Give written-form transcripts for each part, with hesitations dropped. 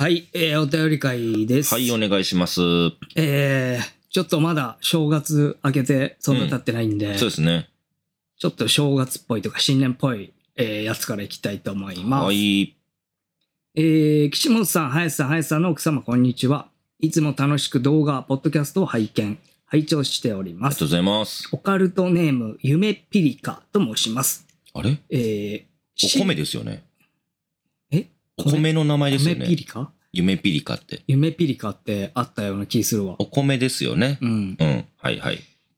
はい、お便り会です。 はい、お願いします。 ちょっとまだ正月明けてそんな経ってないんで、 そうですね。 ちょっと正月っぽいとか新年っぽい、やつからいきたいと思います。 はい。 岸本さん、林さんの奥様、こんにちは。いつも楽しく動画、ポッドキャストを拝聴しております。 ありがとうございます。 オカルトネーム、夢ピリカと申します。 あれお米ですよね。お米の名前ですよね。 夢ピリカ？ 夢ピリカって。 夢ピリカってあったような気するわ。 お米ですよね。 うん。 うん。はいはい。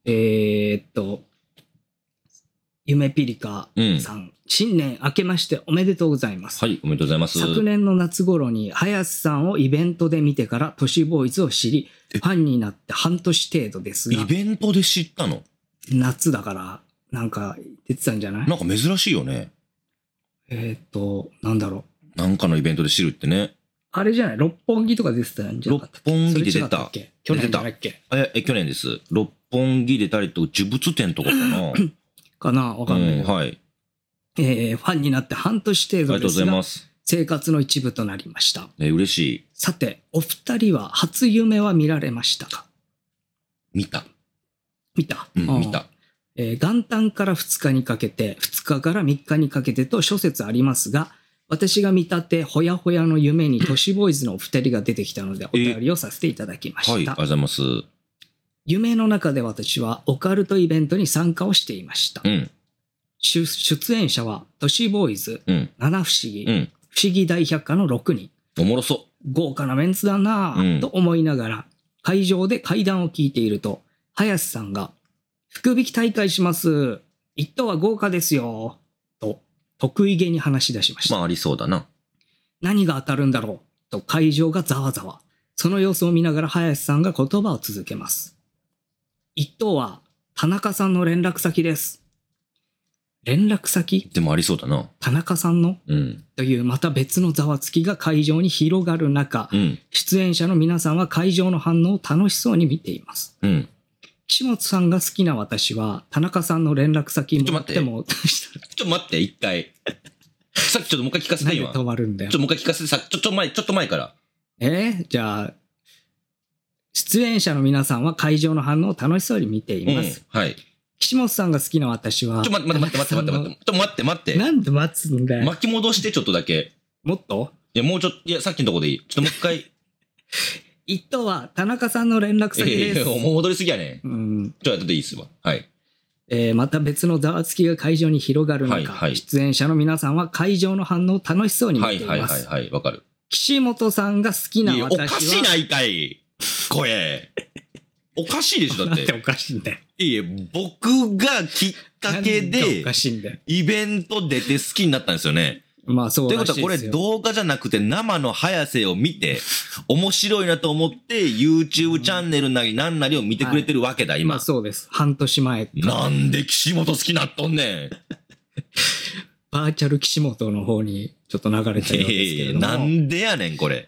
夢ピリカさん、新年明けましておめでとうございます。 はい、おめでとうございます。 昨年の夏頃に林さんをイベントで見てから都市ボーイズを知り、ファンになって半年程度ですが。 イベントで知ったの？ 夏だからなんか出てたんじゃない？ なんか珍しいよね。 なんだろう。なんかのイベントで知るってね。 あれじゃない？六本木とか出てたんじゃなかったっけ？ 六本木で出た。 去年じゃないっけ？ 去年です。六本木出たりと呪物展とかかなかな、わかんないけど、 はい。 ファンになって半年程度ですが、 ありがとうございます。 生活の一部となりました。 嬉しい。 さて、お二人は初夢は見られましたか？ 見た。 見た。 見た。 元旦から2日にかけて、2日から3日にかけてと諸説ありますが、私が見立てほやほやの夢に都市ボーイズのお二人が出てきたのでお便りをさせていただきました。 はい、ありがとうございます。 夢の中で私はオカルトイベントに参加をしていました。出演者は都市ボーイズ、七不思議、不思議大百科の6人。 おもろそう。 豪華なメンツだなぁと思いながら、会場で怪談を聞いていると、林さんが、福引き大会します。一等は豪華ですよ。と、得意げに話し出しました。 まあ、ありそうだな。 何が当たるんだろうと会場がざわざわ。その様子を見ながら林さんが言葉を続けます。一等は、田中さんの連絡先です。連絡先？ でもありそうだな。 田中さんの、というまた別のざわつきが会場に広がる中、出演者の皆さんは会場の反応を楽しそうに見ています。岸本さんが好きな私は、田中さんの連絡先もらっても、 ちょっと待って、一回。さっきちょっともう一回聞かせてよ。 なんで止まるんだよ。 ちょっともう一回聞かせて、ちょっと前から。 じゃあ、出演者の皆さんは会場の反応を楽しそうに見ています。 はい。 岸本さんが好きな私は。 待って。ちょっと待って。 なんで待つんだよ。 巻き戻してちょっとだけ。 もっと？ いや、もうちょっと、いや、さっきのとこでいい。ちょっともう一回。 一等は田中さんの連絡先です。 もう戻りすぎやね。ちょっと後でいいっすわ。はい。 また別のざわつきが会場に広がる中、出演者の皆さんは会場の反応を楽しそうに見ています。 はい、わかる。 岸本さんが好きな私は。 おかしないかい。声。おかしいでしょ、だって。 なんでおかしいんだよ。 いえ、僕がきっかけで、 おかしいんだよ。 イベント出て好きになったんですよね。 まあそうらしいですよ。ということはこれ動画じゃなくて生の早瀬を見て、面白いなと思って YouTube チャンネルなりなんなりを見てくれてるわけだ、今。 まあそうです。半年前。 なんで岸本好きなっとんねん。 バーチャル岸本の方にちょっと流れちゃうんですけれども。 なんでやねん、これ。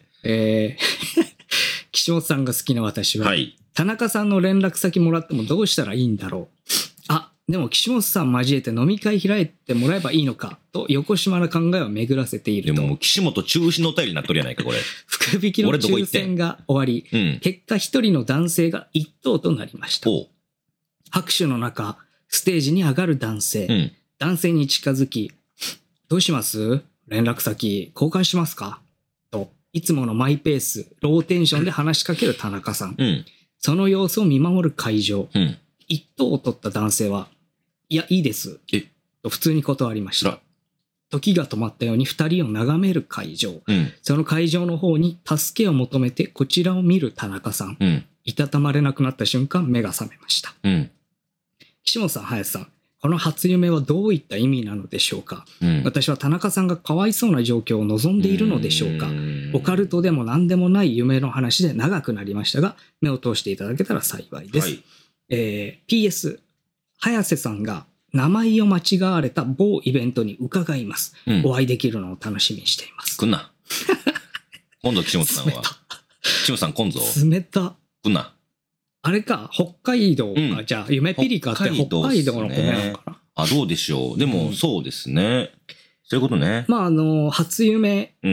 岸本さんが好きな私は、田中さんの連絡先もらってもどうしたらいいんだろう。でも岸本さん交えて飲み会開いてもらえばいいのかと横島な考えを巡らせていると。 でも岸本中止のお便りになっとるやないか、これ。 福引きの抽選が終わり、結果一人の男性が一等となりました。拍手の中、ステージに上がる男性。男性に近づき、どうします？連絡先交換しますか？と、いつものマイペース、ローテンションで話しかける田中さん。その様子を見守る会場。一等を取った男性は、いや、いいです。と普通に断りました。時が止まったように二人を眺める会場。その会場の方に助けを求めてこちらを見る田中さん。いたたまれなくなった瞬間、目が覚めました。岸本さん、林さん、この初夢はどういった意味なのでしょうか？私は田中さんがかわいそうな状況を望んでいるのでしょうか？オカルトでも何でもない夢の話で長くなりましたが、目を通していただけたら幸いです。PS、早瀬さんが名前を間違われた某イベントに伺います。お会いできるのを楽しみにしています。 来んな。今度岸本さんは。岸本さん来んぞ。 冷た。 来んな。 あれか、北海道か。じゃあ、夢ピリカって北海道の米なのかな。 どうでしょう。でも、そうですね。そういうことね。 まあ、初夢っ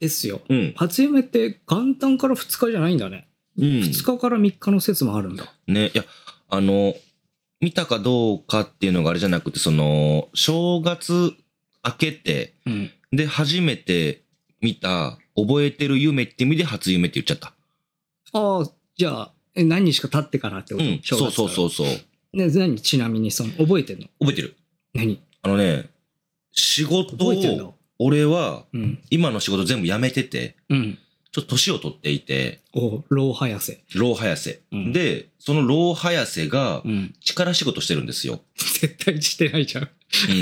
ですよ。 うん。 初夢って元旦から2日じゃないんだね。 うん。 2日から3日の説もあるんだ。 ね、いや、見たかどうかっていうのがあれじゃなくて、正月明けて、 うん。 で、初めて見た、覚えてる夢って意味で初夢って言っちゃった。 ああ、じゃあ、何日か経ってからってこと？ うん。そうそうそうそう。 ね、何ちなみに覚えてんの？ 覚えてる。 何？ 仕事覚えてんの？ を、俺は、 うん。 今の仕事全部辞めてて、 うん。 ちょっと年を取っていて、 老早瀬。 老早瀬。 うん、 で、その老早瀬が、 うん、 力仕事してるんですよ。 絶対してないじゃん。 うん。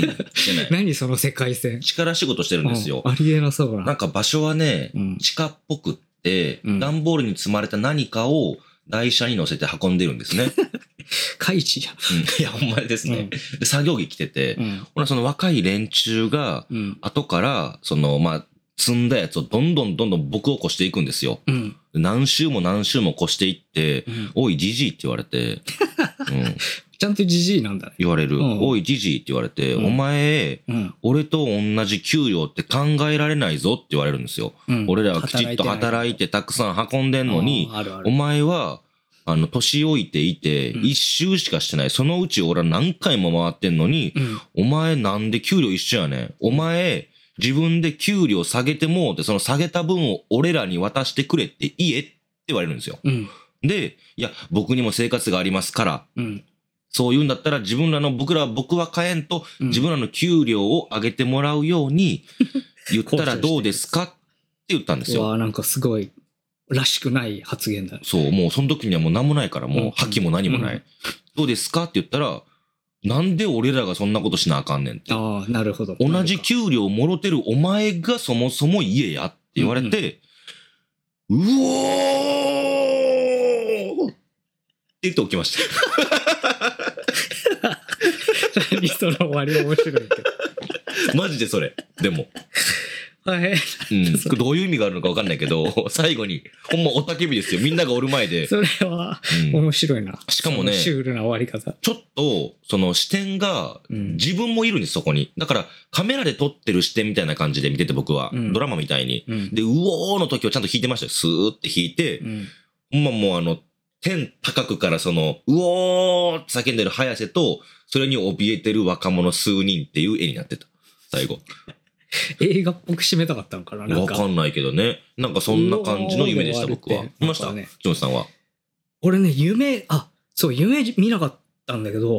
してない。 何その世界線。 力仕事してるんですよ。 ありえなそうな。 なんか場所はね、 うん、 地下っぽくって、 うん、 段ボールに積まれた何かを台車に乗せて運んでるんですね。 怪地じゃん。 うん。いや、ほんまにですね。で、作業着着てて、ほら、その若い連中が、後から、積んだやつをどんどん僕を越していくんですよ。 うん、 何周も何周も越していって、おい、ジジイって言われて、 ちゃんとジジイなんだね。 言われる。おい、ジジイって言われて、お前、俺と同じ給料って考えられないぞって言われるんですよ。俺らはきちっと働いてたくさん運んでんのに、お前は、年老いていて、一周しかしてない。そのうち俺は何回も回ってんのに、お前なんで給料一緒やねん。お前、自分で給料下げてもうて、その下げた分を俺らに渡してくれって言えって言われるんですよ。で、いや、僕にも生活がありますから、そう言うんだったら僕は買えんと、自分らの給料を上げてもらうように言ったらどうですかって言ったんですよ。 わあ、なんかすごい、らしくない発言だ。 そう、もうその時にはもう何もないから、もう覇気も何もない。どうですかって言ったら、なんで俺らがそんなことしなあかんねんって。 ああ、なるほど。 同じ給料もろてるお前がそもそも言えやって言われて、うおーって言って起きました。 何その終わり面白いけど。 マジでそれ。でも。 はい。 どういう意味があるのか分かんないけど、最後に、ほんまおたけびですよ。みんながおる前で。 それは、面白いな。 しかもね、 シュールな終わり方。 ちょっと、その視点が、自分もいるんです、そこに。だから、カメラで撮ってる視点みたいな感じで見てて、僕は。ドラマみたいに。で、うおーの時はちゃんと弾いてましたよ。スーって弾いて、ほんまもう天高くからうおーって叫んでる早瀬と、それに怯えてる若者数人っていう絵になってた。最後。 映画っぽく締めたかったのかな。 わかんないけどね。なんかそんな感じの夢でした、僕は。見ましたね。ジョンさんは。 俺ね、夢見なかったんだけど、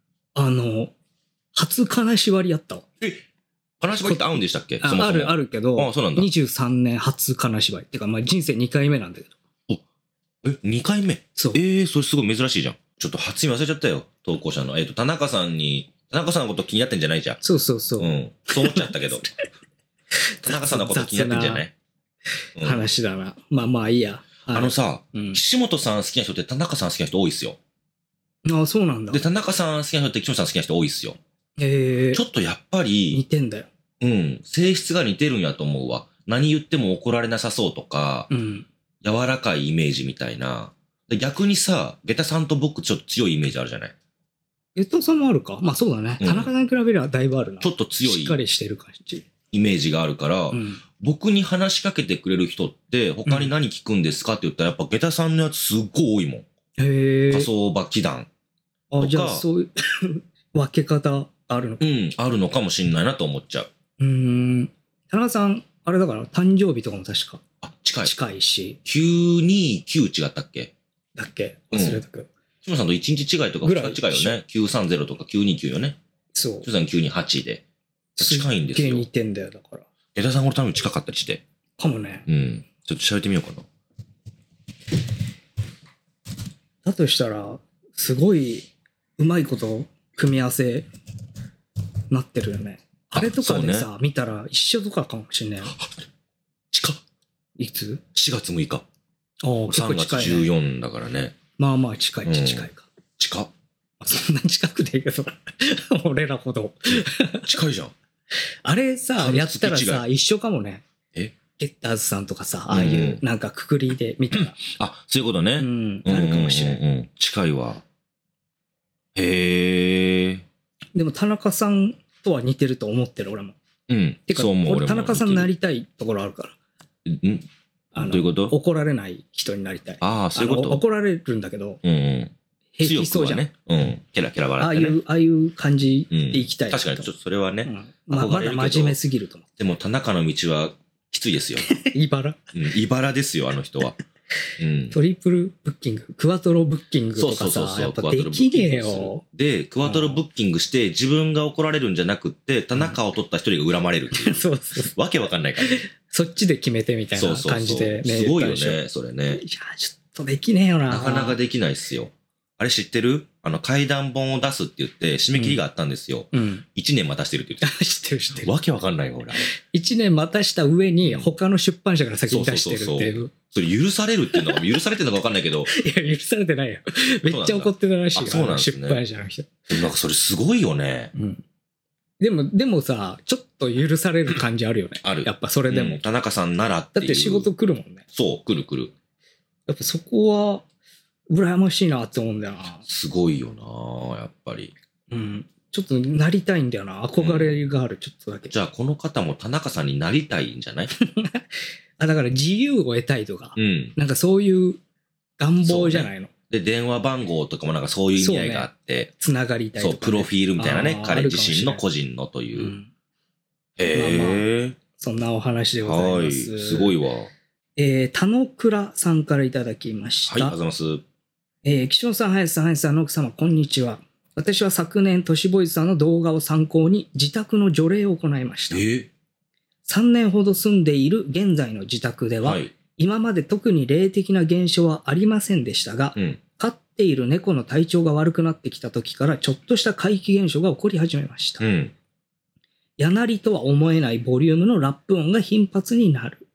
初金縛りやったわ。 金縛りって合うんでしたっけ？ あるけど、 そうなんだ。 23年初金縛り。ってか、人生2回目なんだけど。 2回目？ そう。 それすごい珍しいじゃん。ちょっと初夢忘れちゃったよ。投稿者の。田中さんのこと気になってんじゃないじゃん。 そう。 そう思っちゃったけど。田中さんのこと気になってんじゃない？ 話だな。まあいいや。 岸本さん好きな人って田中さん好きな人多いっすよ。 ああ、そうなんだ。 で、田中さん好きな人って岸本さん好きな人多いっすよ。ちょっとやっぱり。 似てんだよ。 性質が似てるんやと思うわ。何言っても怒られなさそうとか、柔らかいイメージみたいな。逆にさ、ゲタさんと僕ちょっと強いイメージあるじゃない？ ゲタさんもあるか。まあそうだね。田中さんに比べればだいぶあるな。 ちょっと強い。 しっかりしてる感じ。 イメージがあるから、僕に話しかけてくれる人って、他に何聞くんですかって言ったら、やっぱゲタさんのやつすっごい多いもん。火葬場祈願。 じゃあそういう分け方あるのか。 あるのかもしんないなと思っちゃう。 田中さん、あれだから、誕生日とかも確か。 近いし。 929違ったっけ？ だっけ？忘れたけど。 志村さんと1日違いとか2日違いよね。930とか929よね。 そう。 志村さん928で。近いんですよ。 似てんだよ、だから。 江田さん俺多分近かったりして。 かもね。 ちょっと調べてみようかな。 だとしたら、すごい、うまいこと組み合わせ、なってるよね。あれとかでさ、見たら一緒とかかもしんない。 近っ。 いつ？ 4 月6日。 3 月14だからね。 まあ近いか。 近っ。 そんな近くでいいけど、俺らほど。 近いじゃん。 あれさ、やったらさ、一緒かもね。ゲッターズさんとかさ、ああいうなんかくくりで見たら。 そういうことね。 なるかもしれない。 近いわ。へえ。 でも田中さんとは似てると思ってる、俺も。 てか、 俺田中さんになりたいところあるから。 どういうこと？ 怒られない人になりたい。 ああ、そういうこと？ 怒られるんだけど、 平気そうじゃん。ね。ケラケラ笑ってね。 ああいう感じで生きたい。 確かに、ちょっとそれはね。 まだ真面目すぎると思う。 でも、田中の道はきついですよ。 茨？ 茨ですよ、あの人は。 トリプルブッキング、クワトロブッキングとかさ、やっぱできねえよ。 で、クワトロブッキングして自分が怒られるんじゃなくって、田中を取った一人が恨まれるっていう。 そうそう。 わけわかんないからね。 そっちで決めてみたいな感じでね。 すごいよね、それね。 いや、ちょっとできねえよな。 なかなかできないっすよ。あれ知ってる？怪談本を出すって言って、締め切りがあったんですよ。1年待たしてるって言って。 知ってる。 わけわかんないよ、俺。 1年待たした上に、他の出版社から先に出してるっていう。 それ許されるっていうのが、許されてるのかわかんないけど。 いや、許されてないよ。めっちゃ怒ってたらしいよ。 そうなんですね。 出版社の人。 なんかそれすごいよね。 でもさ、ちょっと許される感じあるよね。 ある。 やっぱそれでも。 田中さんならっていう。 だって仕事来るもんね。 そう、来る。 やっぱそこは、羨ましいなって思うんだよな。 すごいよな、やっぱり。 ちょっとなりたいんだよな。憧れがある、ちょっとだけ。 じゃあこの方も田中さんになりたいんじゃない？ だから自由を得たいとか。なんかそういう願望じゃないの。 で、電話番号とかもなんかそういう意味合いがあって。 つながりたいとか。 そう、プロフィールみたいなね。彼自身の個人のという。へえ。 そんなお話でございます。 はい、すごいわ。 田野倉さんからいただきました。 はい、ありがとうございます。 岸本さん、林さん、の奥様、こんにちは。私は昨年、都市ボイスさんの動画を参考に自宅の除霊を行いました。3年ほど住んでいる現在の自宅では、今まで特に霊的な現象はありませんでしたが、飼っている猫の体調が悪くなってきた時からちょっとした怪奇現象が起こり始めました。やなりとは思えないボリュームのラップ音が頻繁になる。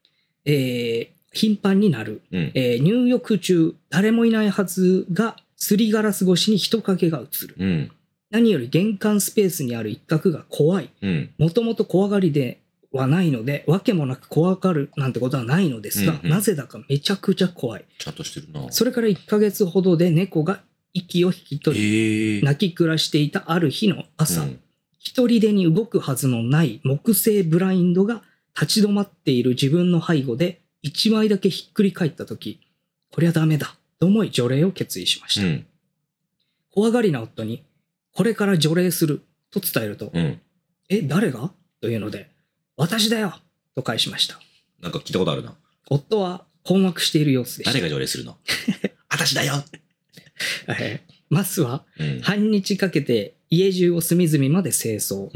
入浴中、誰もいないはずが、すりガラス越しに人影が映る。何より玄関スペースにある一角が怖い。もともと怖がりではないので、わけもなく怖がるなんてことはないのですが、なぜだかめちゃくちゃ怖い。 ちゃんとしてるな。 それから1ヶ月ほどで猫が息を引き取り、泣き暮らしていたある日の朝、一人でに動くはずのない木製ブラインドが立ち止まっている自分の背後で一枚だけひっくり返ったとき、こりゃダメだと思い除霊を決意しました。怖がりな夫に、これから除霊すると伝えると、誰がというので、私だよと返しました。 なんか聞いたことあるな。 夫は困惑している様子でした。 誰が除霊するの？私だよマスは半日かけて家中を隅々まで清掃。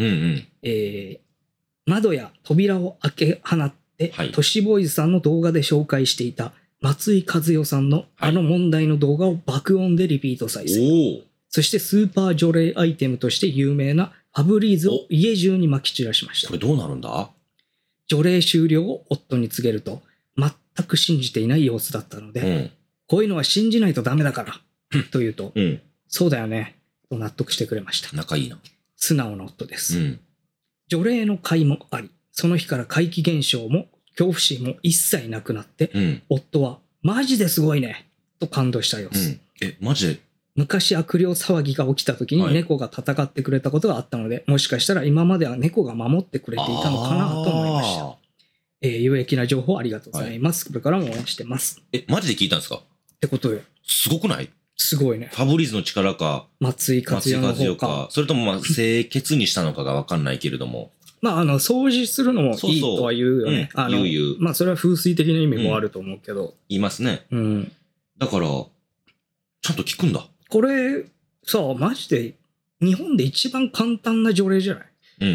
窓や扉を開け放って、都市ボーイズさんの動画で紹介していた松井和代さんのあの問題の動画を爆音でリピート再生。そしてスーパー除霊アイテムとして有名なファブリーズを家中に撒き散らしました。 これどうなるんだ？ 除霊終了を夫に告げると、全く信じていない様子だったので、こういうのは信じないとダメだから、と言うと、そうだよね、と納得してくれました。 仲いいな。 素直な夫です。除霊の会もあり、その日から怪奇現象も恐怖心も一切なくなって、夫は、マジですごいね、と感動した様子。 マジで？ 昔悪霊騒ぎが起きた時に猫が戦ってくれたことがあったので、もしかしたら今までは猫が守ってくれていたのかなと思いました。有益な情報ありがとうございます。これからも応援してます。 マジで聞いたんですか？ ってことよ。 すごくない？ すごいね。 ファブリーズの力か、 松井和代の方か。 それとも清潔にしたのかがわかんないけれども。 掃除するのもいいとは言うよね。それは風水的な意味もあると思うけど。 言いますね。だから、ちゃんと聞くんだ。 これ、さ、マジで、日本で一番簡単な除霊じゃない？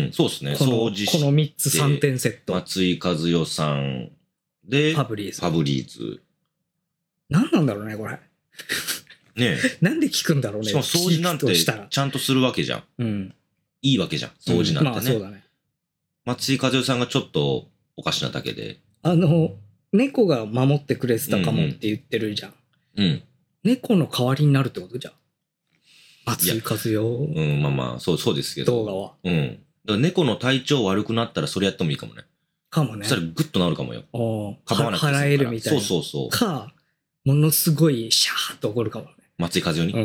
そうですね。 掃除して。この3つ3点セット。 松井和代さんで、 ファブリーズ。 何なんだろうね、これ。 ねなんで聞くんだろうね。 しかも掃除なんてちゃんとするわけじゃん。いいわけじゃん。掃除なんてね。 そうだね。 松井和代さんがちょっとおかしなだけで。 猫が守ってくれてたかもって言ってるじゃん。猫の代わりになるってことじゃん。松井和代。 そうですけど。 動画は。 だから猫の体調悪くなったらそれやってもいいかもね。 かもね。 そしたらグッと治るかもよ。 払えるみたいな。 そう。 か、ものすごいシャーっと怒るかもね。 松井和代に。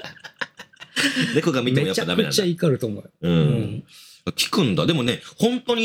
猫が見てもやっぱダメなんだ。 めちゃくちゃ怒ると思う。 聞くんだ。でもね、本当に、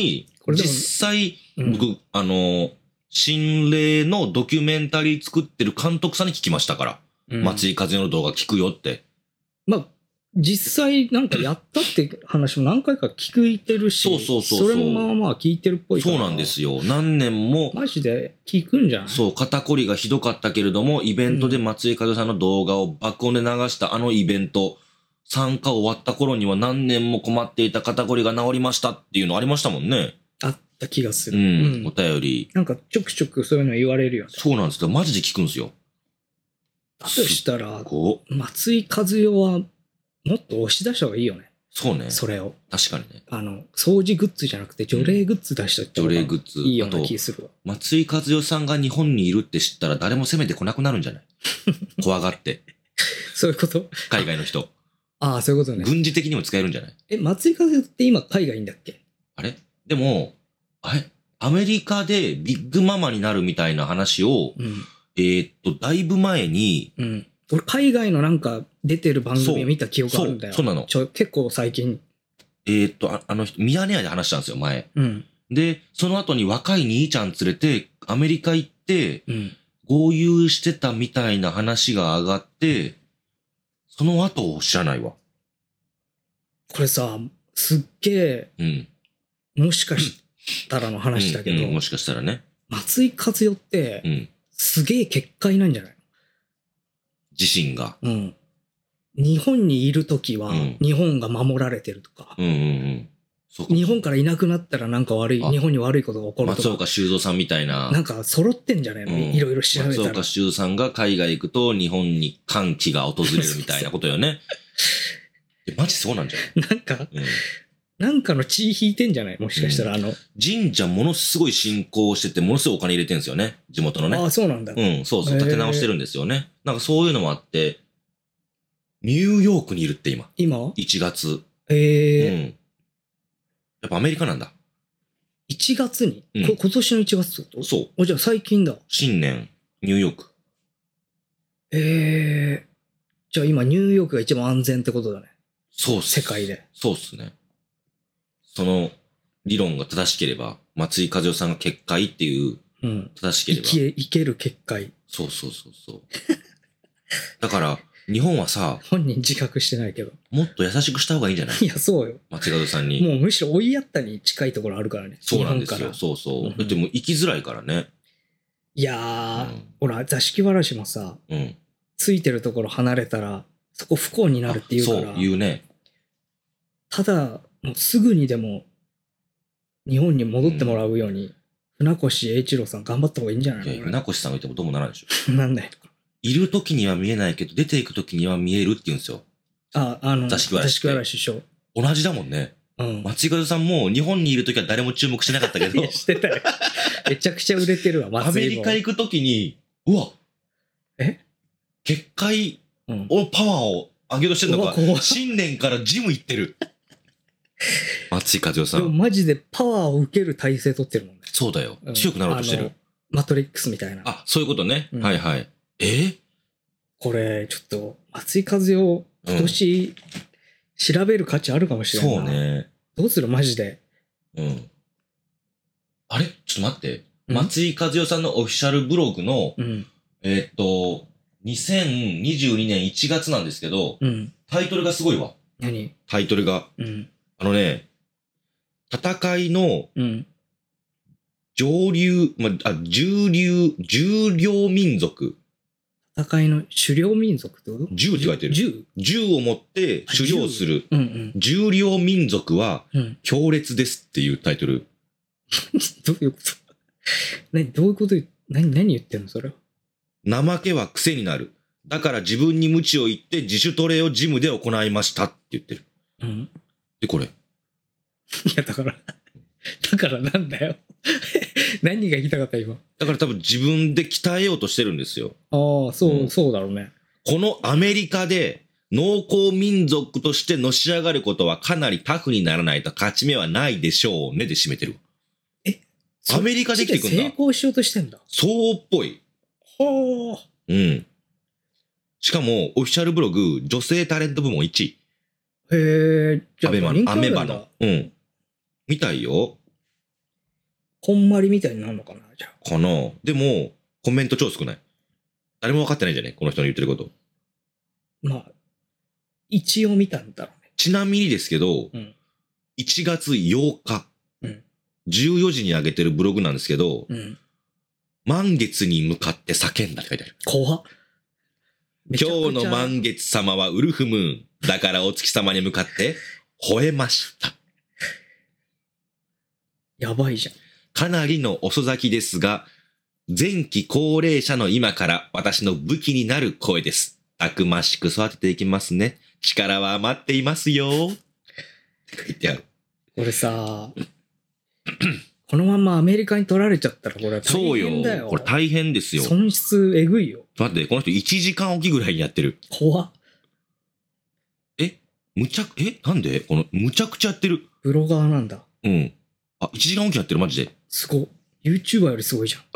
実際、僕、心霊のドキュメンタリー作ってる監督さんに聞きましたから。松井風の動画聞くよって。 まあ、実際なんかやったって話も何回か聞いてるし、それもまあまあ聞いてるっぽいから。 そうなんですよ。何年も。 マジで聞くんじゃない？ そう、肩こりがひどかったけれども、イベントで松井風さんの動画を爆音で流したあのイベント、参加終わった頃には何年も困っていた肩こりが治りましたっていうのありましたもんね。 あった気がする。 お便り。 なんかちょくちょくそういうの言われるよね。 そうなんですよ。マジで聞くんですよ。 だとしたら、松井風代はもっと押し出した方がいいよね。 そうね。 それを。 確かにね。 掃除グッズじゃなくて除霊グッズ出したって除霊グッズ。 いいような気するわ。 松井風代さんが日本にいるって知ったら誰も攻めてこなくなるんじゃない怖がって。 そういうこと？ 海外の人。 ああ、そういうことね。 軍事的にも使えるんじゃない？ 松井風代って今海外いんだっけ？ あれでも、アメリカでビッグママになるみたいな話を、だいぶ前に、 俺海外のなんか出てる番組見た記憶あるんだよ。 そうなの。 結構最近。 あの人、ミヤネ屋で話したんですよ、前。で、その後に若い兄ちゃん連れて、アメリカ行って、合流してたみたいな話が上がって、その後を知らないわ。 これさ、すっげえ、もしかしたらの話だけど、 もしかしたらね。 松井風代って、すげえ結界なんじゃない？ 自身が。 日本にいるときは、日本が守られてるとか、日本からいなくなったらなんか日本に悪いことが起こるとか。 松岡修造さんみたいな。 なんか揃ってんじゃないの？いろいろ調べたら。 松岡修さんが海外行くと日本に歓喜が訪れるみたいなことよね。マジそうなんじゃない？ なんかの血引いてんじゃない？もしかしたら神社ものすごい信仰してて、ものすごいお金入れてるんですよね。地元のね。 ああ、そうなんだ。 そう。立て直してるんですよね。なんかそういうのもあって、ニューヨークにいるって今。1月。やっぱアメリカなんだ。 1月に、今年の1月ってこと？ そう。 じゃあ最近だ。 新年、ニューヨーク。 じゃあ今ニューヨークが一番安全ってことだね。 そうっす。 世界で。 そうっすね。その理論が正しければ、松井風代さんが結界っていう、正しければ。 生ける結界。 そう。だから、日本はさ、 本人自覚してないけど。 もっと優しくした方がいいんじゃない？ いや、そうよ。 松井風代さんに。 もうむしろ追いやったに近いところあるからね。 そうなんですよ。そう。だってもう生きづらいからね。 いやー、ほら、座敷わらしもさ、ついてるところ離れたら、そこ不幸になるって言うから。 そう、言うね。 ただ、もうすぐにでも、日本に戻ってもらうように、船越英一郎さん頑張った方がいいんじゃないの？いや、 船越さんがいてもどうもならないでしょ。 なんだよ。 いる時には見えないけど、出ていく時には見えるって言うんですよ。座敷わらし。 座敷わらし師匠。 同じだもんね。松井風さんも日本にいる時は誰も注目してなかったけど。 してたよ。めちゃくちゃ売れてるわ、 松井も。アメリカ行く時に、うわ結界をパワーを上げようとしてるのか、新年からジム行ってる。松井風代さん。 でもマジでパワーを受ける体勢取ってるもんね。 そうだよ。強くなろうとしてる。 マトリックスみたいな。 あ、そういうことね。はいはい。 これ、ちょっと、松井風代、今年、調べる価値あるかもしれない。 そうね。 どうするマジで。 あれちょっと待って。松井風代さんのオフィシャルブログの、2022年1月なんですけど、タイトルがすごいわ。 何？ タイトルが。戦いの、重量民族。 戦いの狩猟民族ってこと？ 銃って書いてる。銃を持って狩猟する。重量民族は強烈ですっていうタイトル。 どういうこと？どういうこと？何言ってんのそれは。 怠けは癖になる。だから自分に鞭を言って自主トレをジムで行いましたって言ってる。で、これ。 いや、だからなんだよ。何が言いたかった今。 だから多分自分で鍛えようとしてるんですよ。 ああ、そうだろうね。 このアメリカで農耕民族としてのし上がることはかなりタフにならないと勝ち目はないでしょうねで締めてる。アメリカで生きていくんだ。 成功しようとしてんだ。 そうっぽい。 はあ。 しかも、オフィシャルブログ、女性タレント部門1位。 へえ、じゃあアメバの。みたいよ。 こんまりみたいになるのかな、じゃあ。 かな。でも、コメント超少ない。誰も分かってないんじゃねこの人の言ってること。 まあ、一応見たんだろうね。 ちなみにですけど、1月8日、14時に上げてるブログなんですけど、満月に向かって叫んだって書いてある。 怖っ。 今日の満月様はウルフムーン。だからお月様に向かって吠えました。 やばいじゃん。 かなりの遅咲きですが、前期高齢者の今から私の武器になる声です。たくましく育てていきますね。力は余っていますよ。って書いてある。 これさ、このままアメリカに取られちゃったらこれは大変だよ。 そうよ。これ大変ですよ。 損失えぐいよ。 待って、この人1時間おきぐらいにやってる。 怖っ。 なんでこの、むちゃくちゃやってる。 ブロガーなんだ。 うん。あ、1時間おきやってる、マジで。 すごい。YouTuber よりすごいじゃん。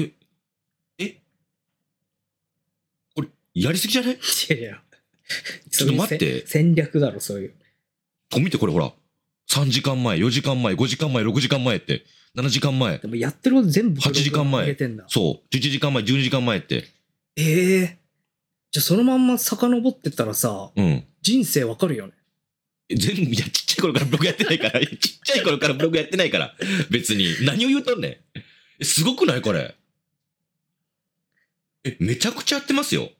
これ、やりすぎじゃない？いやいや。 ちょっと待って。 戦略だろ、そういう。 見て、これほら。3時間前、4時間前、5時間前、6時間前って。7時間前。 でもやってること全部 8時間前。そう。11時間前、12時間前って。じゃあそのまんま遡ってったらさ、人生わかるよね。 全部、いや、ちっちゃい頃からブログやってないから。ちっちゃい頃からブログやってないから。別に。何を言うとんねん。すごくないこれ。めちゃくちゃやってますよ。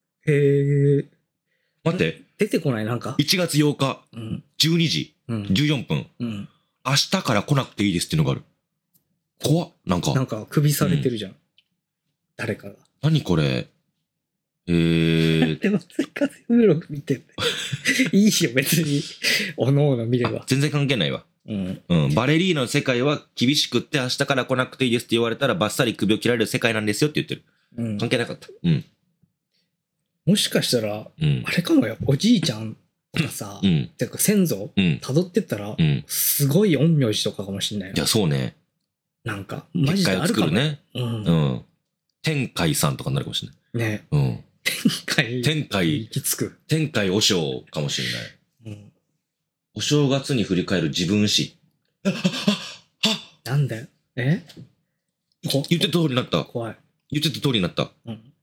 待って。 出てこないなんか。 1月8日、12時、14分、明日から来なくていいですっていうのがある。怖っ。なんか首されてるじゃん。誰かが。 何これ。 でも追加ブログ見てる。いいよ、別に。おのおの見れば。 全然関係ないわ。バレリーナの世界は厳しくって明日から来なくていいですって言われたらバッサリ首を切られる世界なんですよって言ってる。関係なかった。 もしかしたら、あれかもよ、おじいちゃんとかさ、てか先祖、辿ってったら、すごい陰陽師とかかもしんないよ。 いや、そうね。 なんか、マジであるかもね。 天海さんとかになるかもしれない。 ね。天海和尚かもしれない。お正月に振り返る自分史。 なんだよ。言ってた通りになった。 怖い。 言ってた通りになった。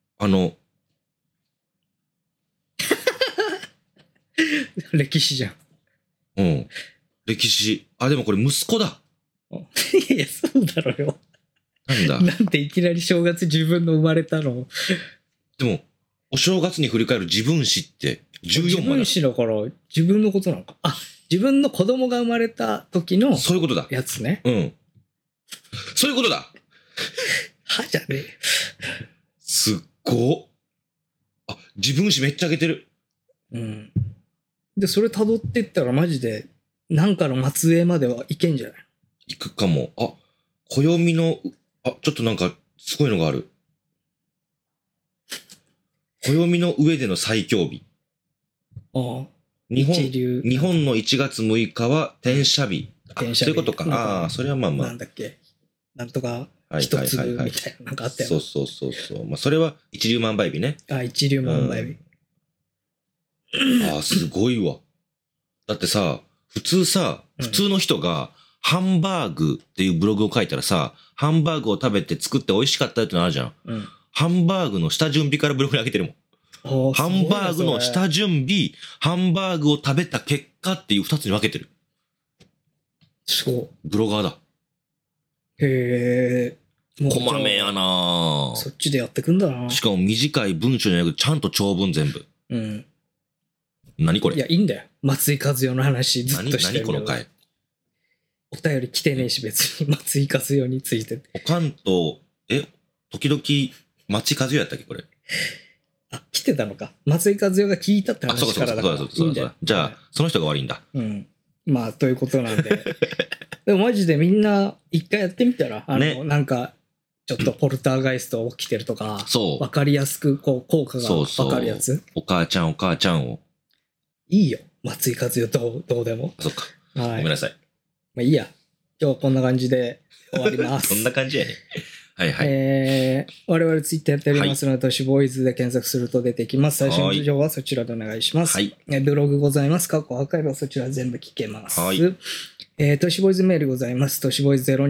歴史じゃん。歴史。でもこれ息子だ。 いや、そうだろよ。 なんだ。 なんでいきなり正月自分の生まれたの。 でも、お正月に振り返る自分史って14 自分史だから自分のことなのか。自分の子供が生まれた時の。 そういうことだ。 やつね。 そういうことだ。 じゃねえ。 すっごっ。自分史めっちゃ上げてる。 で、それ辿ってったらマジで、なんかの末裔まではいけんじゃない？ 行くかも。暦の、ちょっとなんか、すごいのがある。暦の上での最強日。日本の1月6日は転写日。そういうことか。それはまあまあ。 なんだっけ。なんとか、一粒みたいな、なんかあったよね。 そう。それは一粒万倍日ね。 一粒万倍日。 すごいわ。だってさ、普通の人が、ハンバーグっていうブログを書いたらさ、ハンバーグを食べて作って美味しかったってのあるじゃん。ハンバーグの下準備からブログに上げてるもん。ハンバーグの下準備、ハンバーグを食べた結果っていう二つに分けてる。 そう。 ブロガーだ。こまめやなそっちでやってくんだな。 しかも短い文章じゃなくてちゃんと長文全部。何これ？ いや、いいんだよ。松井和代の話ずっとしてる。 何この回？ お便り来てねえし別に松井和代について。 おかんと、時々松井和代やったっけこれ。 来てたのか。松井和代が聞いたって話からだから。 そうだ。じゃあ、その人が悪いんだ。 まあ、ということなんで。でもマジでみんな一回やってみたら、なんか、ちょっとポルターガイスト起きてるとか、わかりやすく、効果がわかるやつ。 お母ちゃんを。 いいよ。松井和代どうでも。 そっか。ごめんなさい。 まあいいや。今日はこんな感じで終わります。 こんな感じやね。はい。 我々ツイッターやっておりますので、都市ボーイズで検索すると出てきます。最新の情報はそちらでお願いします。ブログございます。過去アーカイブはそちら全部聞けます。 トシボーイズメールございます。トシボーイズ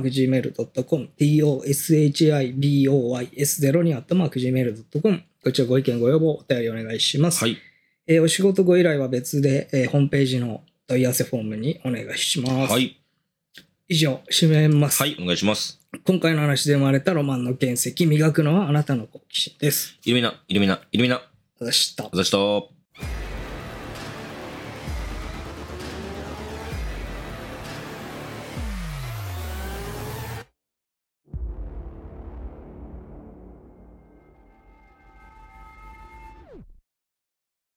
02@gmail.com、toshiboys02@gmail.com、こちらご意見ご要望お便りお願いします。 はい。 お仕事ご依頼は別で、ホームページの問い合わせフォームにお願いします。 はい。 以上、締めます。 はい、お願いします。 今回の話で生まれたロマンの原石、磨くのはあなたの好奇心です。 イルミナ。 あざした。 あざした。